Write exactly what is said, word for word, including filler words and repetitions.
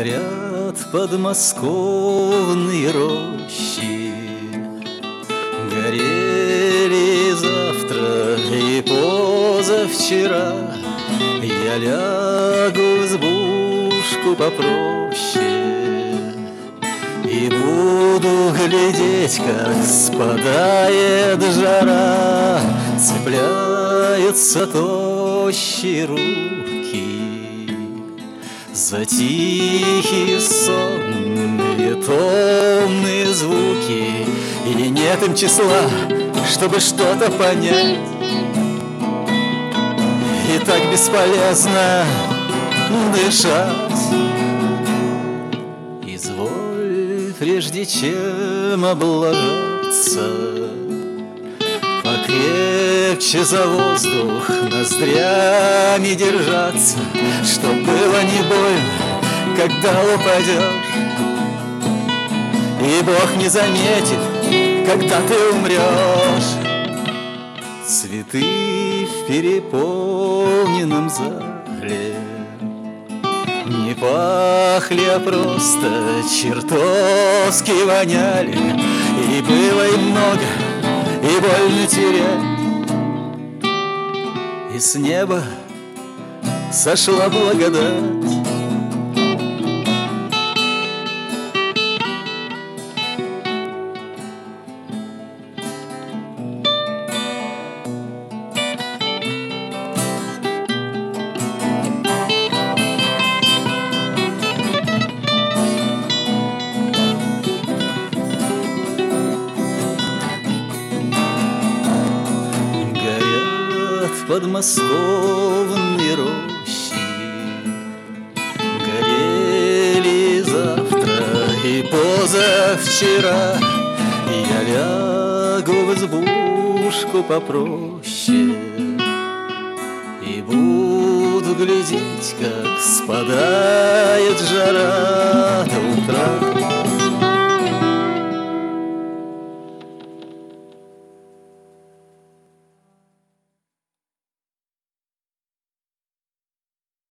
Горят подмосковные рощи, горели завтра и позавчера. Я лягу в избушку попроще и буду глядеть, как спадает жара. Цепляются тощие руки за тихие сонные томные звуки, и нет им числа, чтобы что-то понять. И так бесполезно дышать. Изволь, прежде чем облажаться, покрепче за воздух ноздрями держаться, чтоб было не больно, когда упадешь, и Бог не заметит, когда ты умрешь. Цветы в переполненном зале не пахли, а просто чертовски воняли. И было и много, и больно терять. И с неба сошла благодать. Подмосковные рощи горели завтра и позавчера. Я лягу в избушку попроще и буду глядеть, как спадает жара до утра.